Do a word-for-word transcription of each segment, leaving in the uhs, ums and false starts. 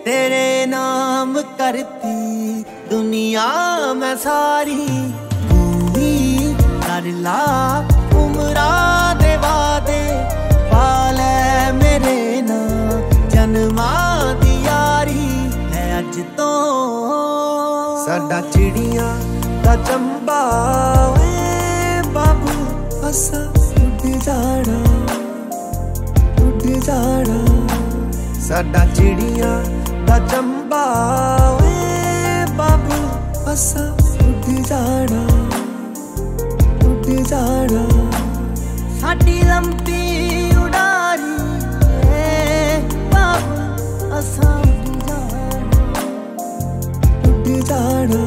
तेरे नाम करती दुनिया मैं सारी, तू ही कर ला उमरा दे वादे, पाले मेरे ना जन्मा दी यारी है अज तो। साडा चिड़ियां दा चंबा वे बाबू असा उड़ जाना उड़ जाना, साडा चिड़ियां दा चंबा वे बाबू असा उड़ जाना उड़ जाना। साडी लंबी उड़ारी बाबू असा उड़ जाना उड़ जाना।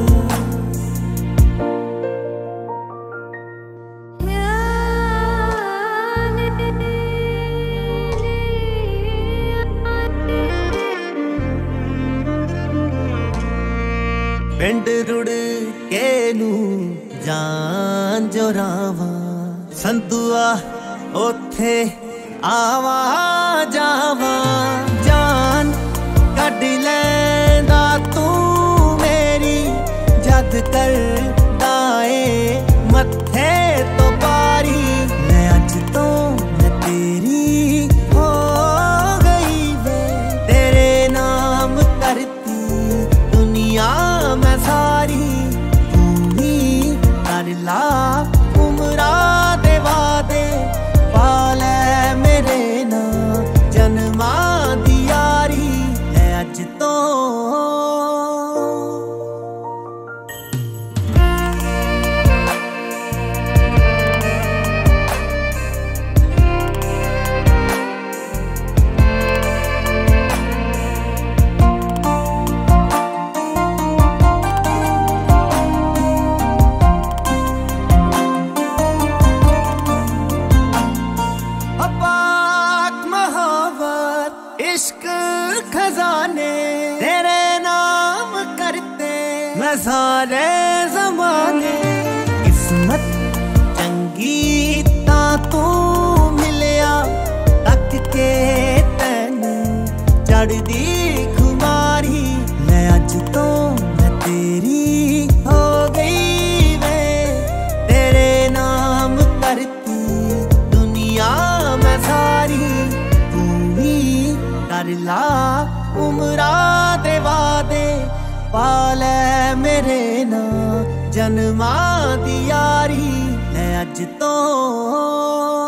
पिंड रुड़ के नू जान जो रावा, संतुआ ओथे आवा जावा, जान कढ लैंदा तू मेरी जद कर दाए मत्थे तो पारी। मैं अज तो मैं तेरी हो गई वे, तेरे नाम करती दुनिया मैं सारी, तू ही कर ला उमरा दे वादे, पाले मेरे ना जन्मा दी यारी है अज तो। इश्क खजाने तेरे नाम करते मैं सारे ज़माने, किस्मत चंगी ता तू मिलिया तक के तैन चढ़दी खुमारी। मैं अज तो मैं तेरी हो गई वे, तेरे नाम करती दुनिया मैं सारी, तू ही कर ला उमरा दे वादे, पाले मेरे ना जन्मा दी यारी है अज तो।